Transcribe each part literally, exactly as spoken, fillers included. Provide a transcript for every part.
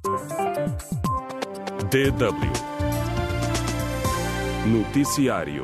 D W Noticiário.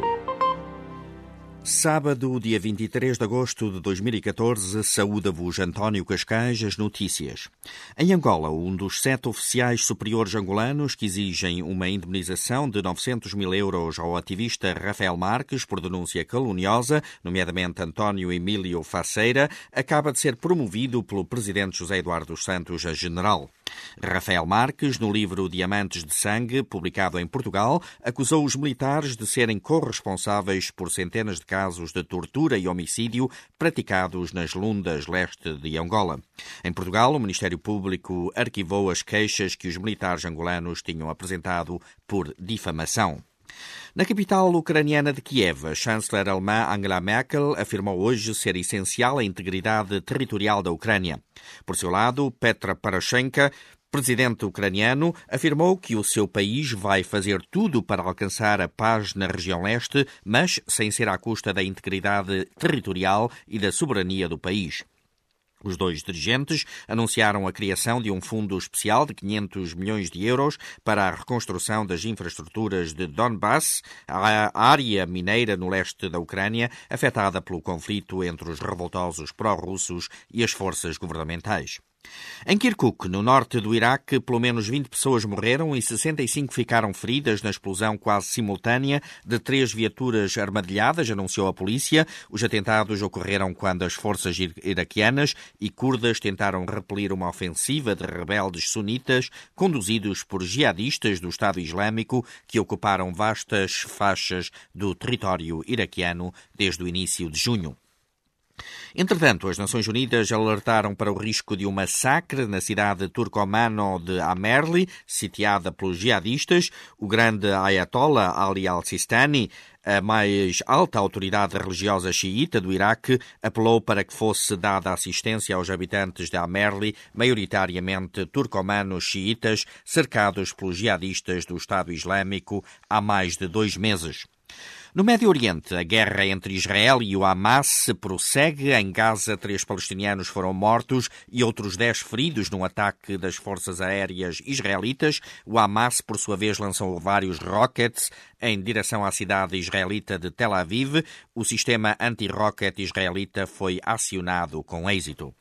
Sábado, dia vinte e três de agosto de dois mil e catorze, saúda-vos António Cascais, as notícias. Em Angola, um dos sete oficiais superiores angolanos que exigem uma indemnização de novecentos mil euros ao ativista Rafael Marques por denúncia caluniosa, nomeadamente António Emílio Faceira, acaba de ser promovido pelo presidente José Eduardo dos Santos a general. Rafael Marques, no livro Diamantes de Sangue, publicado em Portugal, acusou os militares de serem corresponsáveis por centenas de casos de tortura e homicídio praticados nas Lundas leste de Angola. Em Portugal, o Ministério Público arquivou as queixas que os militares angolanos tinham apresentado por difamação. Na capital ucraniana de Kiev, a chanceler alemã Angela Merkel afirmou hoje ser essencial a integridade territorial da Ucrânia. Por seu lado, Petro Poroshenko, presidente ucraniano, afirmou que o seu país vai fazer tudo para alcançar a paz na região leste, mas sem ser à custa da integridade territorial e da soberania do país. Os dois dirigentes anunciaram a criação de um fundo especial de quinhentos milhões de euros para a reconstrução das infraestruturas de Donbass, a área mineira no leste da Ucrânia, afetada pelo conflito entre os revoltosos pró-russos e as forças governamentais. Em Kirkuk, no norte do Iraque, pelo menos vinte pessoas morreram e sessenta e cinco ficaram feridas na explosão quase simultânea de três viaturas armadilhadas, anunciou a polícia. Os atentados ocorreram quando as forças iraquianas e curdas tentaram repelir uma ofensiva de rebeldes sunitas conduzidos por jihadistas do Estado Islâmico que ocuparam vastas faixas do território iraquiano desde o início de junho. Entretanto, as Nações Unidas alertaram para o risco de um massacre na cidade turcomano de Amerli, sitiada pelos jihadistas. O grande Ayatollah Ali al-Sistani, a mais alta autoridade religiosa xiita do Iraque, apelou para que fosse dada assistência aos habitantes de Amerli, maioritariamente turcomanos xiitas, cercados pelos jihadistas do Estado Islâmico há mais de dois meses. No Médio Oriente, a guerra entre Israel e o Hamas se prossegue. Em Gaza, três palestinianos foram mortos e outros dez feridos num ataque das forças aéreas israelitas. O Hamas, por sua vez, lançou vários rockets em direção à cidade israelita de Tel Aviv. O sistema anti-rocket israelita foi acionado com êxito.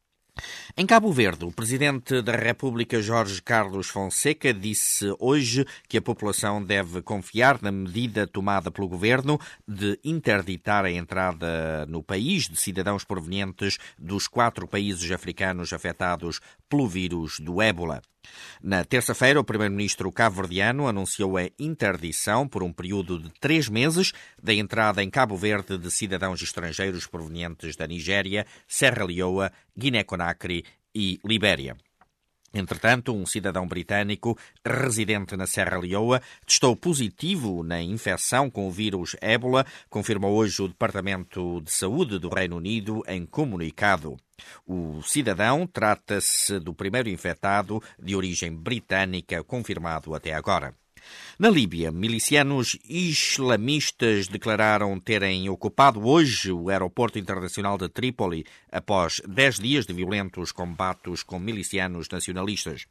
Em Cabo Verde, o presidente da República, Jorge Carlos Fonseca, disse hoje que a população deve confiar na medida tomada pelo governo de interditar a entrada no país de cidadãos provenientes dos quatro países africanos afetados pelo vírus do ébola. Na terça-feira, o primeiro-ministro cabo-verdiano anunciou a interdição por um período de três meses da entrada em Cabo Verde de cidadãos estrangeiros provenientes da Nigéria, Serra Leoa, Guiné-Conakry e Libéria. Entretanto, um cidadão britânico residente na Serra Leoa testou positivo na infecção com o vírus ébola, confirmou hoje o Departamento de Saúde do Reino Unido em comunicado. O cidadão trata-se do primeiro infectado de origem britânica confirmado até agora. Na Líbia, milicianos islamistas declararam terem ocupado hoje o aeroporto internacional de Trípoli após dez dias de violentos combates com milicianos nacionalistas.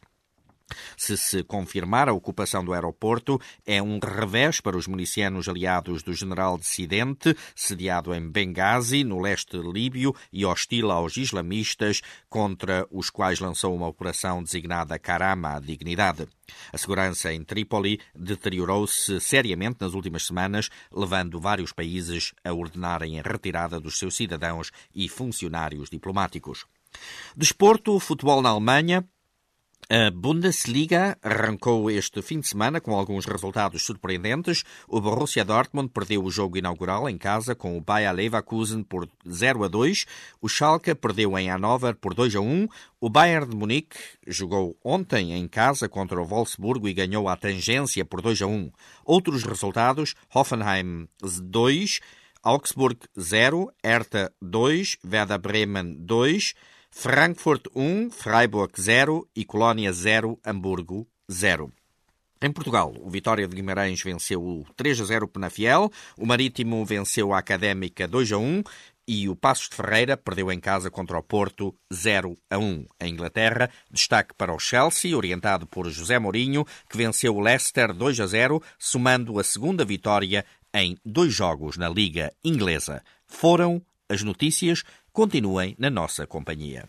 Se se confirmar a ocupação do aeroporto, é um revés para os milicianos aliados do general dissidente, sediado em Benghazi, no leste líbio, e hostil aos islamistas, contra os quais lançou uma operação designada Karama, a Dignidade. A segurança em Trípoli deteriorou-se seriamente nas últimas semanas, levando vários países a ordenarem a retirada dos seus cidadãos e funcionários diplomáticos. Desporto, futebol na Alemanha. A Bundesliga arrancou este fim de semana com alguns resultados surpreendentes. O Borussia Dortmund perdeu o jogo inaugural em casa com o Bayer Leverkusen por zero a dois. O Schalke perdeu em Hannover por dois a um. O Bayern de Munique jogou ontem em casa contra o Wolfsburgo e ganhou à tangência por dois a um. Outros resultados: Hoffenheim dois, Augsburg zero, Hertha dois, Werder Bremen dois, Frankfurt um, Freiburg zero e Colónia zero, Hamburgo zero. Em Portugal, o Vitória de Guimarães venceu o três a zero Penafiel, o Marítimo venceu a Académica dois a um e o Passos de Ferreira perdeu em casa contra o Porto zero a um. Em Inglaterra, destaque para o Chelsea, orientado por José Mourinho, que venceu o Leicester dois a zero, somando a segunda vitória em dois jogos na Liga Inglesa. Foram as notícias. Continuem na nossa companhia.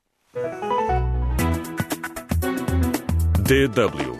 D W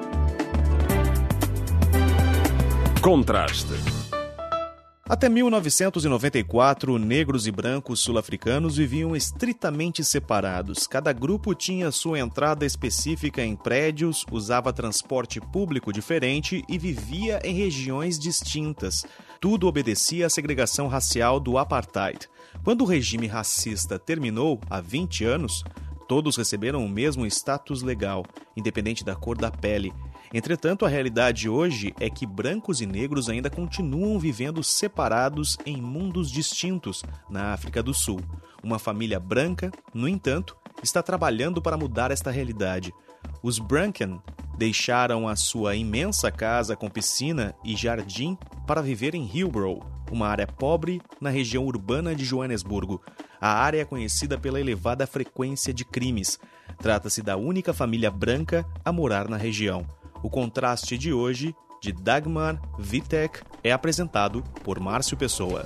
Contraste. Até mil novecentos e noventa e quatro, negros e brancos sul-africanos viviam estritamente separados. Cada grupo tinha sua entrada específica em prédios, usava transporte público diferente e vivia em regiões distintas. Tudo obedecia à segregação racial do apartheid. Quando o regime racista terminou, há vinte anos, todos receberam o mesmo status legal, independente da cor da pele. Entretanto, a realidade hoje é que brancos e negros ainda continuam vivendo separados em mundos distintos na África do Sul. Uma família branca, no entanto, está trabalhando para mudar esta realidade. Os Branken deixaram a sua imensa casa com piscina e jardim para viver em Hillbrow, uma área pobre na região urbana de Joanesburgo. A área é conhecida pela elevada frequência de crimes. Trata-se da única família branca a morar na região. O contraste de hoje, de Dagmar Vitek, é apresentado por Márcio Pessoa.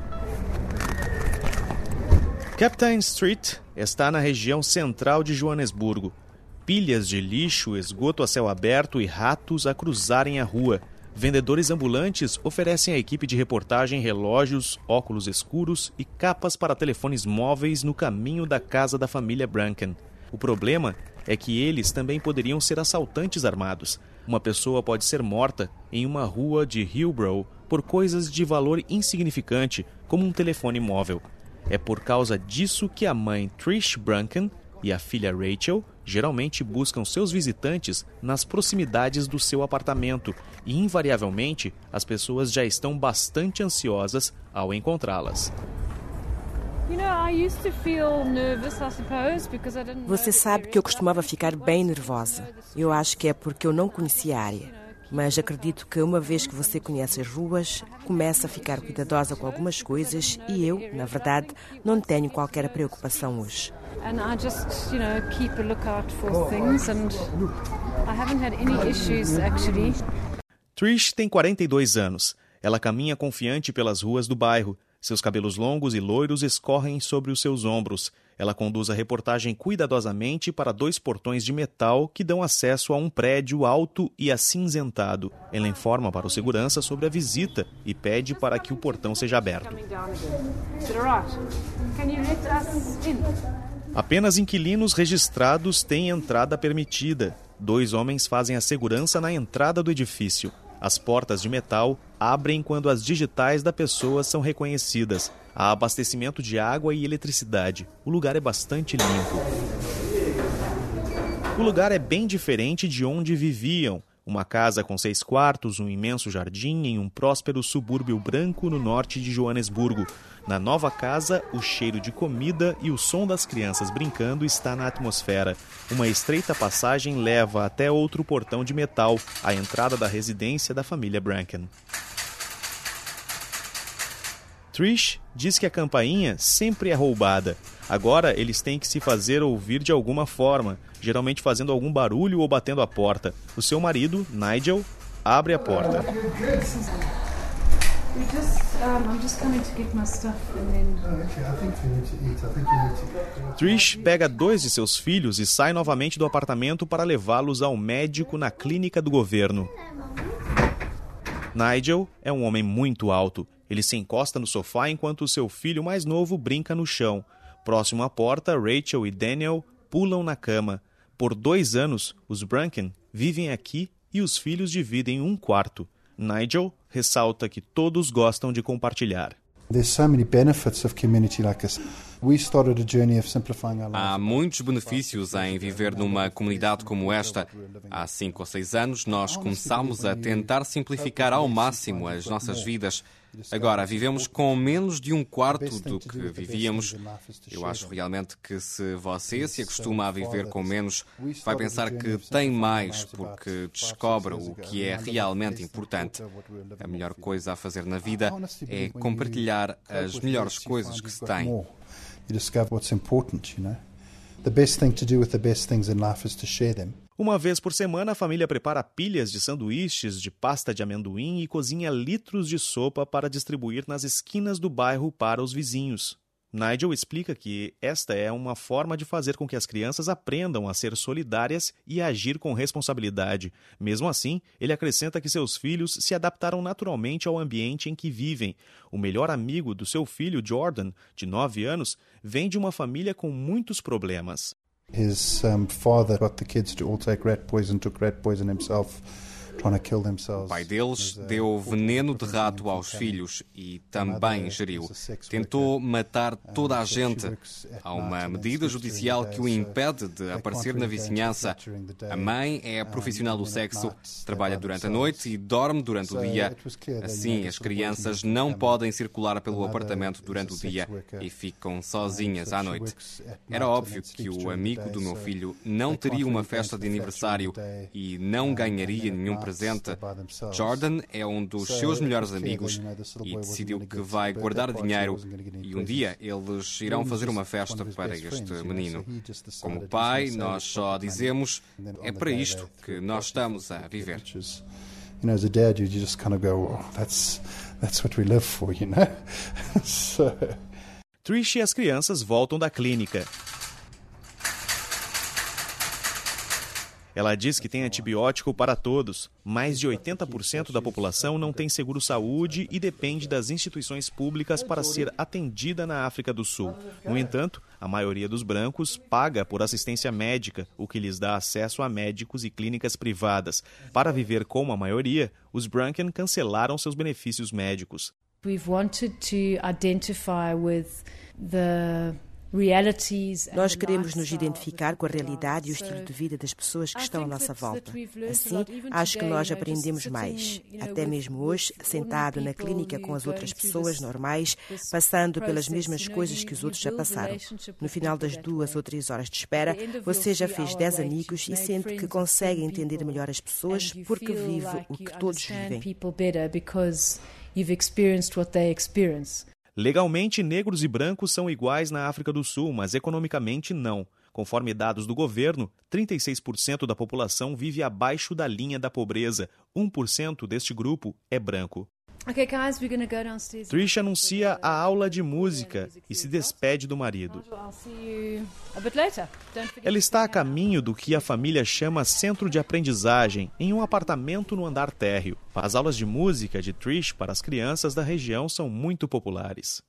Captain Street está na região central de Joanesburgo. Pilhas de lixo, esgoto a céu aberto e ratos a cruzarem a rua. Vendedores ambulantes oferecem à equipe de reportagem relógios, óculos escuros e capas para telefones móveis no caminho da casa da família Branken. O problema é que eles também poderiam ser assaltantes armados. Uma pessoa pode ser morta em uma rua de Hillbrow por coisas de valor insignificante, como um telefone móvel. É por causa disso que a mãe Trish Branken e a filha Rachel geralmente buscam seus visitantes nas proximidades do seu apartamento e, invariavelmente, as pessoas já estão bastante ansiosas ao encontrá-las. Você sabe que eu costumava ficar bem nervosa. Eu acho que é porque eu não conhecia a área. Mas acredito que uma vez que você conhece as ruas, começa a ficar cuidadosa com algumas coisas e eu, na verdade, não tenho qualquer preocupação hoje. And I just, you know, keep a lookout for things and I haven't had any issues actually. Trish tem quarenta e dois anos. Ela caminha confiante pelas ruas do bairro. Seus cabelos longos e loiros escorrem sobre os seus ombros. Ela conduz a reportagem cuidadosamente para dois portões de metal que dão acesso a um prédio alto e acinzentado. Ela informa para o segurança sobre a visita e pede para que o portão seja aberto. Apenas inquilinos registrados têm entrada permitida. Dois homens fazem a segurança na entrada do edifício. As portas de metal abrem quando as digitais da pessoa são reconhecidas. Há abastecimento de água e eletricidade. O lugar é bastante limpo. O lugar é bem diferente de onde viviam. Uma casa com seis quartos, um imenso jardim em um próspero subúrbio branco no norte de Joanesburgo. Na nova casa, o cheiro de comida e o som das crianças brincando está na atmosfera. Uma estreita passagem leva até outro portão de metal, a entrada da residência da família Branken. Trish diz que a campainha sempre é roubada. Agora eles têm que se fazer ouvir de alguma forma, geralmente fazendo algum barulho ou batendo a porta. O seu marido, Nigel, abre a porta. Trish pega dois de seus filhos e sai novamente do apartamento para levá-los ao médico na clínica do governo. Nigel é um homem muito alto. Ele se encosta no sofá enquanto seu filho mais novo brinca no chão. Próximo à porta, Rachel e Daniel pulam na cama. Por dois anos, os Branken vivem aqui e os filhos dividem um quarto. Nigel ressalta que todos gostam de compartilhar. Há muitos benefícios em viver numa comunidade como esta. Há cinco ou seis anos nós começámos a tentar simplificar ao máximo as nossas vidas. Agora, vivemos com menos de um quarto do que vivíamos. Eu acho realmente que se você se acostuma a viver com menos, vai pensar que tem mais porque descobre o que é realmente importante. A melhor coisa a fazer na vida é compartilhar as melhores coisas que se tem. You discover what's important, you know. The best thing to do with the best things in life is to share them. Uma vez por semana, a família prepara pilhas de sanduíches, de pasta de amendoim e cozinha litros de sopa para distribuir nas esquinas do bairro para os vizinhos. Nigel explica que esta é uma forma de fazer com que as crianças aprendam a ser solidárias e a agir com responsabilidade. Mesmo assim, ele acrescenta que seus filhos se adaptaram naturalmente ao ambiente em que vivem. O melhor amigo do seu filho, Jordan, de nove anos, vem de uma família com muitos problemas. His um, father got the kids to all take rat poison, took rat poison himself, trying to kill themselves. O pai deles deu veneno de rato aos filhos e também ingeriu. Tentou matar toda a gente. Há uma medida judicial que o impede de aparecer na vizinhança. A mãe é profissional do sexo, trabalha durante a noite e dorme durante o dia. Assim, as crianças não podem circular pelo apartamento durante o dia e ficam sozinhas à noite. Era óbvio que o amigo do meu filho não teria uma festa de aniversário e não ganharia nenhum presente. Jordan é um dos seus melhores amigos e decidiu que vai guardar dinheiro e um dia eles irão fazer uma festa para este menino. Como pai, nós só dizemos, é para isto que nós estamos a viver. You know, as a dad, you just kind of go, oh, that's that's what we live for, you know. So... Trish e as crianças voltam da clínica. Ela diz que tem antibiótico para todos. Mais de oitenta por cento da população não tem seguro-saúde e depende das instituições públicas para ser atendida na África do Sul. No entanto, a maioria dos brancos paga por assistência médica, o que lhes dá acesso a médicos e clínicas privadas. Para viver como a maioria, os Brunken cancelaram seus benefícios médicos. We've wanted to identify with the Nós queremos nos identificar com a realidade e o estilo de vida das pessoas que estão à nossa volta. Assim, acho que nós aprendemos mais. Até mesmo hoje, sentado na clínica com as outras pessoas normais, passando pelas mesmas coisas que os outros já passaram. No final das duas ou três horas de espera, você já fez dez amigos e sente que consegue entender melhor as pessoas porque vive o que todos vivem. Legalmente, negros e brancos são iguais na África do Sul, mas economicamente não. Conforme dados do governo, trinta e seis por cento da população vive abaixo da linha da pobreza. um por cento deste grupo é branco. Okay, guys, we're gonna go downstairs. Trish anuncia a aula de música e se despede do marido. Ela está a caminho do que a família chama centro de aprendizagem, em um apartamento no andar térreo. As aulas de música de Trish para as crianças da região são muito populares.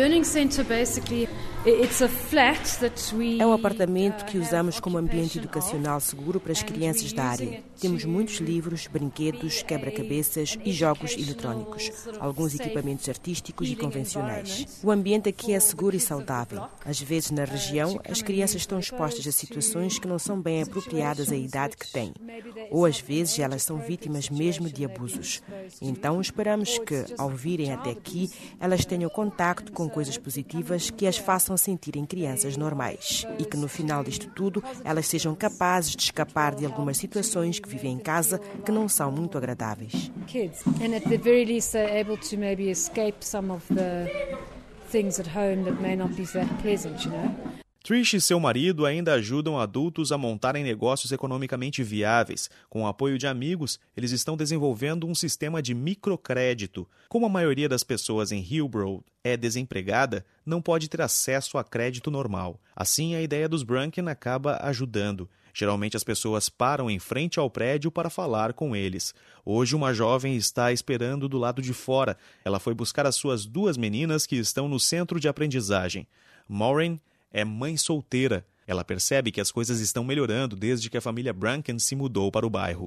É um apartamento que usamos como ambiente educacional seguro para as crianças da área. Temos muitos livros, brinquedos, quebra-cabeças e jogos eletrônicos. Alguns equipamentos artísticos e convencionais. O ambiente aqui é seguro e saudável. Às vezes, na região, as crianças estão expostas a situações que não são bem apropriadas à idade que têm. Ou, às vezes, elas são vítimas mesmo de abusos. Então, esperamos que, ao virem até aqui, elas tenham contacto com coisas positivas que as façam sentirem crianças normais. E que, no final disto tudo, elas sejam capazes de escapar de algumas situações que vivem em casa que não são muito agradáveis. And at the very least they're able to maybe escape some of the things at home that may not be that pleasant, you know. Trish e seu marido ainda ajudam adultos a montarem negócios economicamente viáveis. Com o apoio de amigos, eles estão desenvolvendo um sistema de microcrédito. Como a maioria das pessoas em Hillbrow é desempregada, não pode ter acesso a crédito normal. Assim, a ideia dos Brunken acaba ajudando. Geralmente as pessoas param em frente ao prédio para falar com eles. Hoje uma jovem está esperando do lado de fora. Ela foi buscar as suas duas meninas que estão no centro de aprendizagem. Maureen é mãe solteira. Ela percebe que as coisas estão melhorando desde que a família Brunken se mudou para o bairro.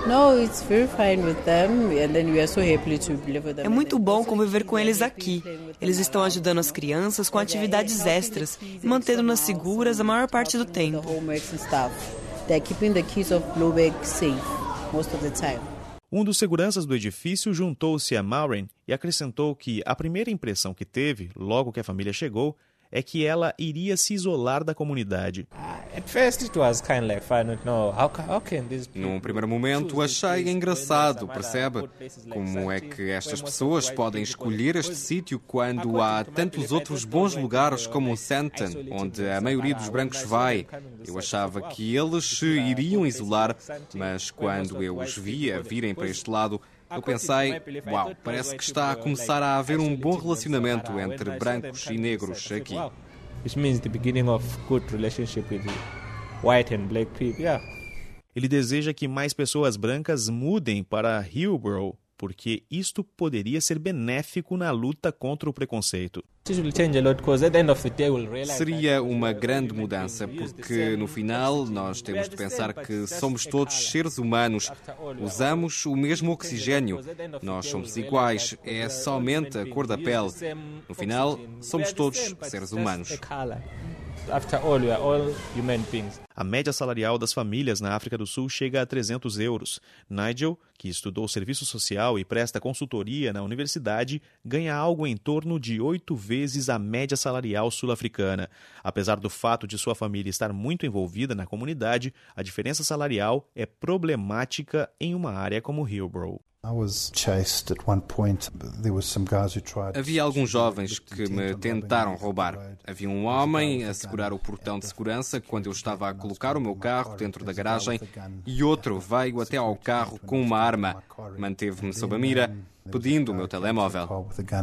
É muito bom conviver com eles aqui. Eles estão ajudando as crianças com atividades extras e mantendo-nas seguras a maior parte do tempo. Um dos seguranças do edifício juntou-se a Maureen e acrescentou que a primeira impressão que teve, logo que a família chegou, é que ela iria se isolar da comunidade. Num primeiro momento achei engraçado, percebe? Como é que estas pessoas podem escolher este sítio quando há tantos outros bons lugares como o Sandton, onde a maioria dos brancos vai? Eu achava que eles se iriam isolar, mas quando eu os via virem para este lado, eu pensei, uau, parece que está a começar a haver um bom relacionamento entre brancos e negros aqui. Ele deseja que mais pessoas brancas mudem para Hillbrow, porque isto poderia ser benéfico na luta contra o preconceito. Seria uma grande mudança, porque no final nós temos de pensar que somos todos seres humanos, usamos o mesmo oxigênio, nós somos iguais, é somente a cor da pele. No final, somos todos seres humanos. A média salarial das famílias na África do Sul chega a trezentos euros. Nigel, que estudou serviço social e presta consultoria na universidade, ganha algo em torno de oito vezes a média salarial sul-africana. Apesar do fato de sua família estar muito envolvida na comunidade, a diferença salarial é problemática em uma área como Hillbrow. Havia alguns jovens que me tentaram roubar. Havia um homem a segurar o portão de segurança quando eu estava a colocar o meu carro dentro da garagem e outro veio até ao carro com uma arma. Manteve-me sob a mira, pedindo o meu telemóvel.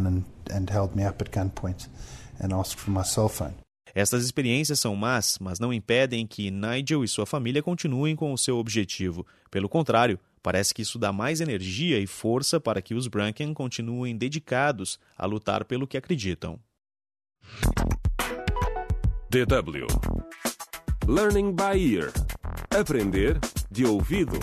Estas experiências são más, mas não impedem que Nigel e sua família continuem com o seu objetivo. Pelo contrário, parece que isso dá mais energia e força para que os Branken continuem dedicados a lutar pelo que acreditam. D W Learning by Ear. Aprender de ouvido.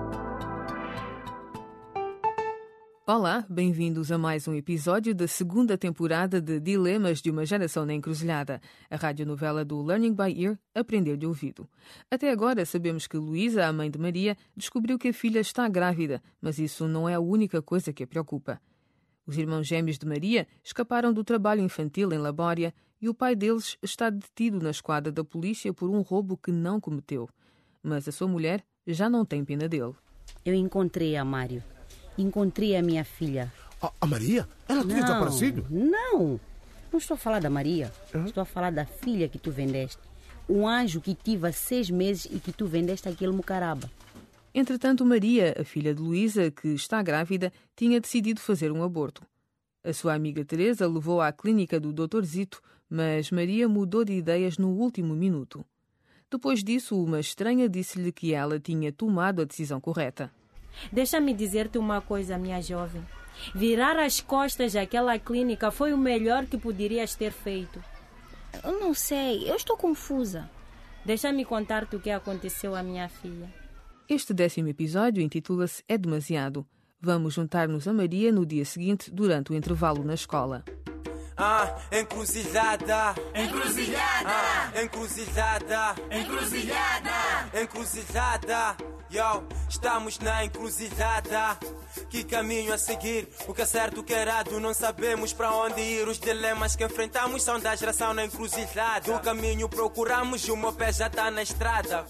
Olá, bem-vindos a mais um episódio da segunda temporada de Dilemas de uma Geração na Encruzilhada, a radionovela do Learning by Ear, Aprender de Ouvido. Até agora sabemos que Luísa, a mãe de Maria, descobriu que a filha está grávida, mas isso não é a única coisa que a preocupa. Os irmãos gêmeos de Maria escaparam do trabalho infantil em Labória e o pai deles está detido na esquadra da polícia por um roubo que não cometeu. Mas a sua mulher já não tem pena dele. Eu encontrei a Mário. Encontrei a minha filha. A, a Maria? Ela tinha desaparecido? Não, não estou a falar da Maria. Uhum. Estou a falar da filha que tu vendeste. Um anjo que tive há seis meses e que tu vendeste aquele mucaraba. Entretanto, Maria, a filha de Luísa, que está grávida, tinha decidido fazer um aborto. A sua amiga Teresa levou-a à clínica do doutor Zito, mas Maria mudou de ideias no último minuto. Depois disso, uma estranha disse-lhe que ela tinha tomado a decisão correta. Deixa-me dizer-te uma coisa, minha jovem. Virar as costas àquela clínica foi o melhor que poderias ter feito. Eu não sei, eu estou confusa. Deixa-me contar-te o que aconteceu à minha filha. Este décimo episódio intitula-se É Demasiado. Vamos juntar-nos a Maria no dia seguinte, durante o intervalo na escola. Ah, encruzilhada, encruzilhada, ah, encruzilhada, encruzilhada, encruzilhada. Yo, estamos na encruzilhada. Que caminho a seguir? O que é certo, o que é errado? Não sabemos para onde ir. Os dilemas que enfrentamos são da geração na encruzilhada. O caminho procuramos e o meu pé já está na estrada.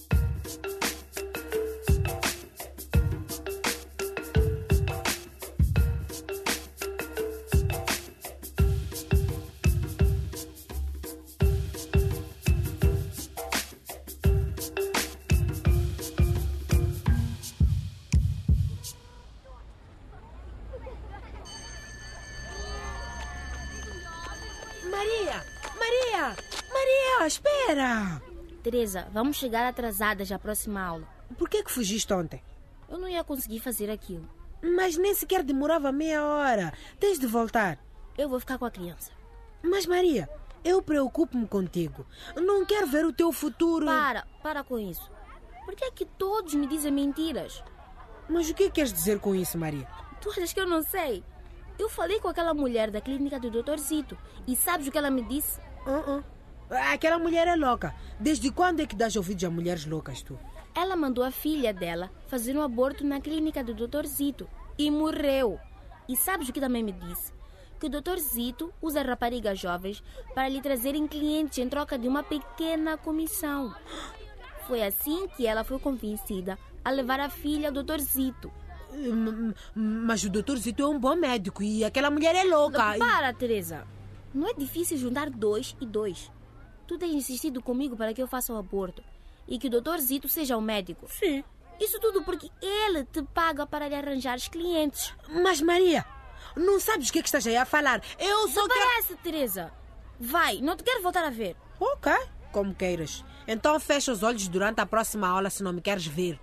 Maria! Maria! Maria, espera! Teresa, vamos chegar atrasadas à próxima aula. Por que que fugiste ontem? Eu não ia conseguir fazer aquilo. Mas nem sequer demorava meia hora. Tens de voltar. Eu vou ficar com a criança. Mas Maria, eu preocupo-me contigo. Não quero ver o teu futuro... Para, para com isso. Por que é que todos me dizem mentiras? Mas o que queres dizer com isso, Maria? Tu achas que eu não sei? Eu falei com aquela mulher da clínica do doutor Zito. E sabes o que ela me disse? Uh-uh. Aquela mulher é louca. Desde quando é que dás ouvidos a mulheres loucas, tu? Ela mandou a filha dela fazer um aborto na clínica do doutor Zito. E morreu. E sabes o que também me disse? Que o doutor Zito usa raparigas jovens para lhe trazerem clientes em troca de uma pequena comissão. Foi assim que ela foi convencida a levar a filha ao doutor Zito. Mas o doutor Zito é um bom médico e aquela mulher é louca. Para, Teresa. Não é difícil juntar dois e dois. Tu tens insistido comigo para que eu faça o aborto e que o doutor Zito seja o médico. Sim. Isso tudo porque ele te paga para lhe arranjar os clientes. Mas, Maria, não sabes o que é que estás aí a falar. Eu só não quero... parece, Teresa. Vai, não te quero voltar a ver. Ok, como queiras. Então fecha os olhos durante a próxima aula se não me queres ver.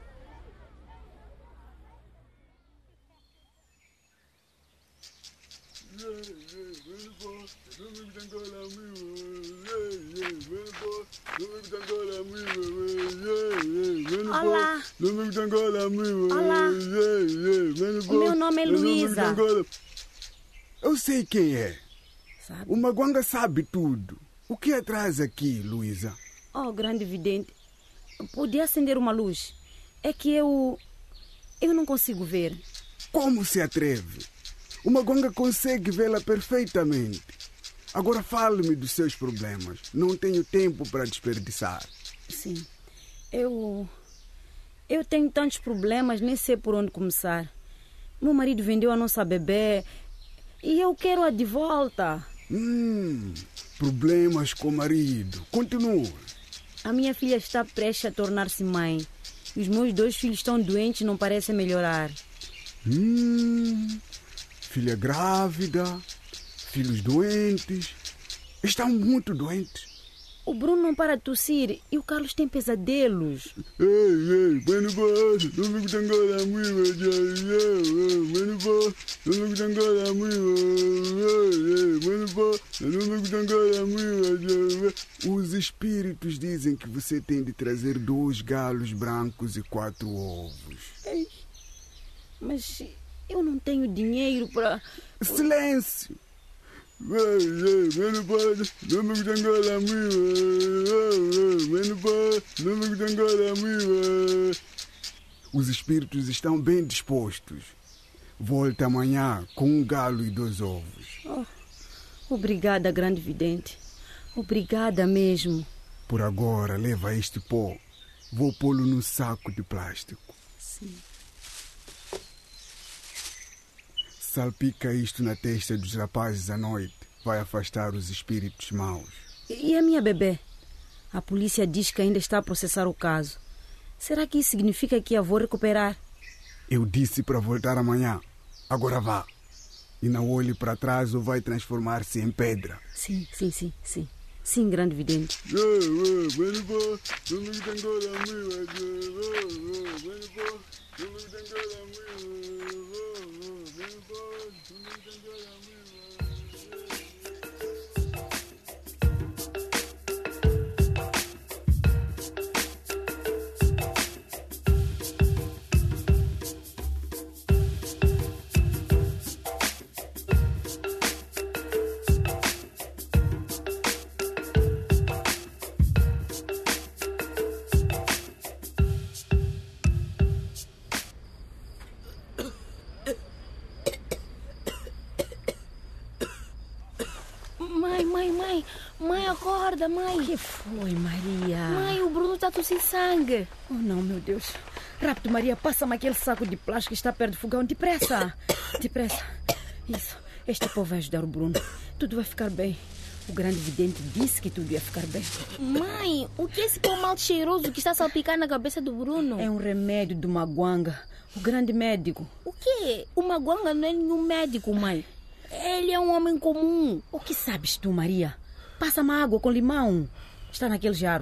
Olá. Olá. O meu nome é Luísa. Eu sei quem é. Sabe? O Maguanga sabe tudo. O que atrás aqui, Luísa? Oh, grande vidente. Podia acender uma luz. É que eu... Eu não consigo ver. Como se atreve? O Maguanga consegue vê-la perfeitamente. Agora fale-me dos seus problemas. Não tenho tempo para desperdiçar. Sim. Eu... Eu tenho tantos problemas, nem sei por onde começar. Meu marido vendeu a nossa bebê e eu quero-a de volta. Hum, problemas com o marido. Continua. A minha filha está prestes a tornar-se mãe. E os meus dois filhos estão doentes e não parecem melhorar. Hum, filha grávida, filhos doentes. Estão muito doentes. O Bruno não para de tossir e o Carlos tem pesadelos. Ei, ei, bueno, boss, não me gusta agora muito, bueno, boss, não me gusta agora muito, bueno, boss, não me gusta agora muito. Os espíritos dizem que você tem de trazer dois galos brancos e quatro ovos. Ei, mas eu não tenho dinheiro para... Silêncio! Os espíritos estão bem dispostos. Volte amanhã com um galo e dois ovos. Oh, obrigada, grande vidente. Obrigada mesmo. Por agora, leva este pó. Vou pô-lo num saco de plástico. Sim. Salpica isto na testa dos rapazes à noite. Vai afastar os espíritos maus. E a minha bebê? A polícia diz que ainda está a processar o caso. Será que isso significa que a vou recuperar? Eu disse para voltar amanhã. Agora vá. E não olhe para trás ou vai transformar-se em pedra. Sim, sim, sim, sim. Sim, grande vidente. Mãe, acorda, mãe. O que foi, Maria? Mãe, o Bruno está a tossir sangue. Oh, não, meu Deus. Rápido, Maria, passa-me aquele saco de plástico que está perto do fogão. Depressa. Depressa. Isso. Este pó vai ajudar o Bruno. Tudo vai ficar bem. O grande vidente disse que tudo ia ficar bem. Mãe, o que é esse pó mal cheiroso que está a salpicar na cabeça do Bruno? É um remédio do Maguanga, o grande médico. O quê? O Maguanga não é nenhum médico, mãe. Ele é um homem comum. O que sabes tu, Maria? Passa-me água com limão. Está naquele jarro.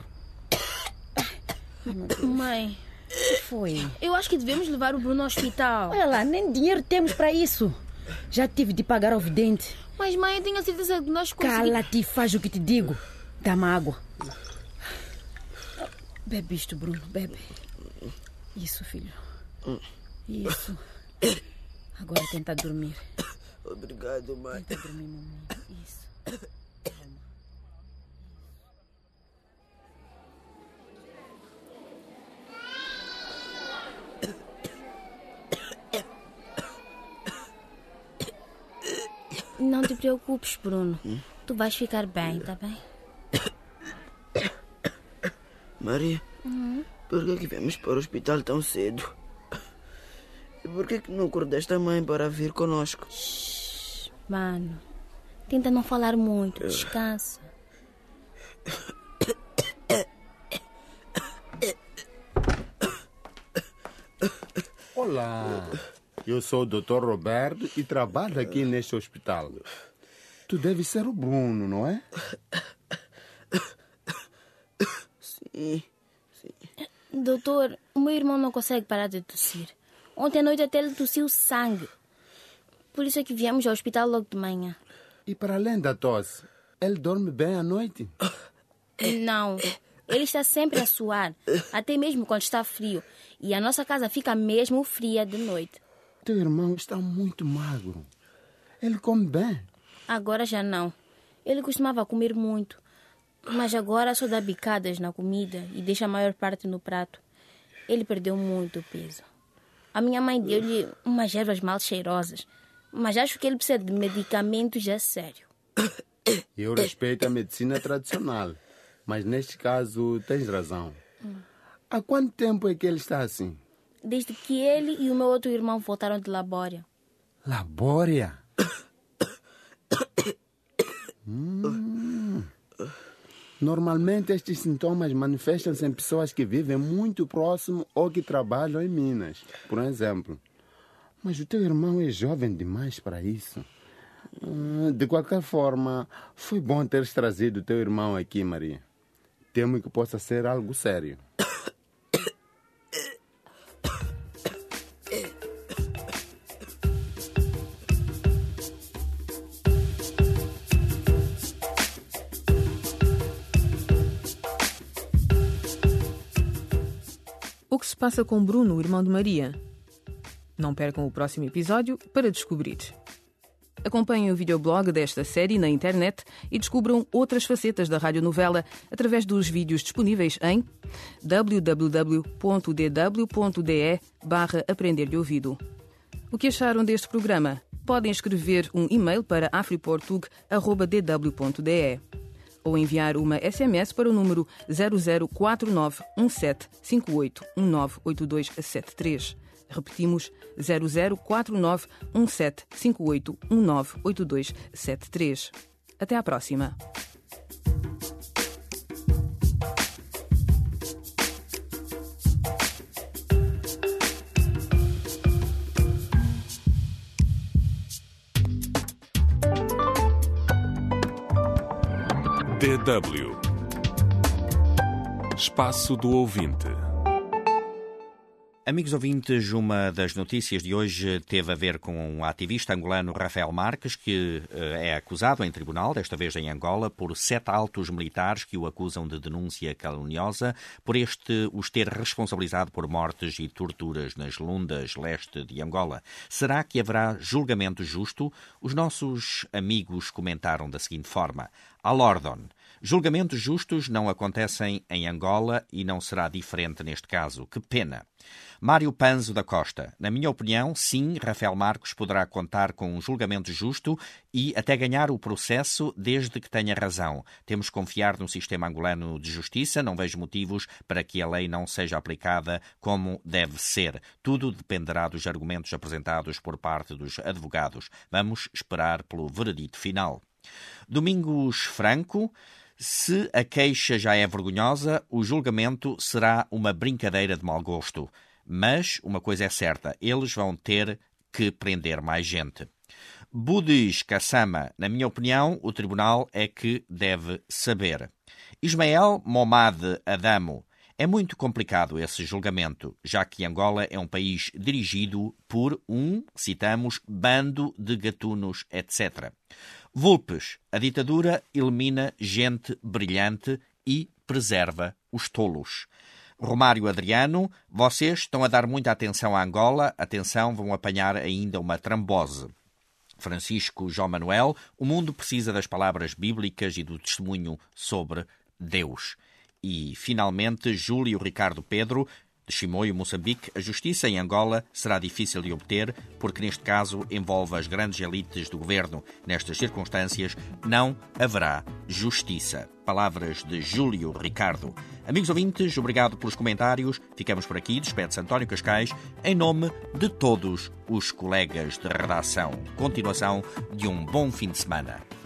Ai, mãe, o que foi? Eu acho que devemos levar o Bruno ao hospital. Olha lá, nem dinheiro temos para isso. Já tive de pagar ao vidente. Mas, mãe, eu tenho a certeza que nós conseguimos... Cala-te e faz o que te digo. Dá-me água. Bebe isto, Bruno, bebe. Isso, filho. Isso. Agora tenta dormir. Obrigado, mãe. Tenta dormir, meu menino. Isso. Calma. Não te preocupes, Bruno. Hum? Tu vais ficar bem, tá bem? Maria, Uhum. por que que viemos para o hospital tão cedo? E por que que não acordaste a mãe para vir conosco? Shhh, mano, tenta não falar muito, descansa. Olá, eu sou o doutor Roberto e trabalho aqui neste hospital. Tu deves ser o Bruno, não é? Sim, sim. Doutor, o meu irmão não consegue parar de tossir. Ontem à noite até ele tossiu sangue. Por isso é que viemos ao hospital logo de manhã. E para além da tosse, ele dorme bem à noite? Não, ele está sempre a suar, até mesmo quando está frio. E a nossa casa fica mesmo fria de noite. Teu irmão está muito magro. Ele come bem. Agora já não. Ele costumava comer muito. Mas agora só dá bicadas na comida e deixa a maior parte no prato. Ele perdeu muito peso. A minha mãe deu-lhe umas ervas mal cheirosas. Mas acho que ele precisa de medicamentos a sério. Eu respeito a medicina tradicional. Mas neste caso tens razão. Hum. Há quanto tempo é que ele está assim? Desde que ele e o meu outro irmão voltaram de Labória. Labória? hum. Normalmente estes sintomas manifestam-se em pessoas que vivem muito próximo ou que trabalham em Minas, por exemplo. Mas o teu irmão é jovem demais para isso. De qualquer forma, foi bom teres trazido o teu irmão aqui, Maria. Temo que possa ser algo sério. O que se passa com Bruno, o irmão de Maria? Não percam o próximo episódio para descobrir. Acompanhem o videoblog desta série na internet e descubram outras facetas da radionovela através dos vídeos disponíveis em w w w ponto d w ponto d e barra aprender de ouvido. O que acharam deste programa? Podem escrever um e-mail para afriportug arroba d w ponto d e ou enviar uma S M S para o número zero zero quatro nove um sete cinco oito um nove oito dois sete três. Repetimos, zero zero quatro nove um sete cinco oito um nove oito dois sete três. Até à próxima. D W Espaço do Ouvinte. Amigos ouvintes, uma das notícias de hoje teve a ver com o ativista angolano Rafael Marques, que é acusado em tribunal, desta vez em Angola, por sete altos militares que o acusam de denúncia caluniosa, por este os ter responsabilizado por mortes e torturas nas Lundas, leste de Angola. Será que haverá julgamento justo? Os nossos amigos comentaram da seguinte forma: a Lordon. Julgamentos justos não acontecem em Angola e não será diferente neste caso. Que pena. Mário Panzo da Costa. Na minha opinião, sim, Rafael Marques poderá contar com um julgamento justo e até ganhar o processo desde que tenha razão. Temos que confiar no sistema angolano de justiça. Não vejo motivos para que a lei não seja aplicada como deve ser. Tudo dependerá dos argumentos apresentados por parte dos advogados. Vamos esperar pelo veredito final. Domingos Franco. Se a queixa já é vergonhosa, o julgamento será uma brincadeira de mau gosto. Mas uma coisa é certa, eles vão ter que prender mais gente. Budis Kassama, na minha opinião, o tribunal é que deve saber. Ismael Momad Adamo. É muito complicado esse julgamento, já que Angola é um país dirigido por um, citamos, bando de gatunos, etcétera. Vulpes, a ditadura elimina gente brilhante e preserva os tolos. Romário Adriano, vocês estão a dar muita atenção à Angola, atenção, vão apanhar ainda uma trambose. Francisco João Manuel, o mundo precisa das palavras bíblicas e do testemunho sobre Deus. E, finalmente, Júlio Ricardo Pedro, de Chimoio, Moçambique, a justiça em Angola será difícil de obter, porque neste caso envolve as grandes elites do governo. Nestas circunstâncias, não haverá justiça. Palavras de Júlio Ricardo. Amigos ouvintes, obrigado pelos comentários. Ficamos por aqui. Despede-se António Cascais, em nome de todos os colegas de redação. Continuação de um bom fim de semana.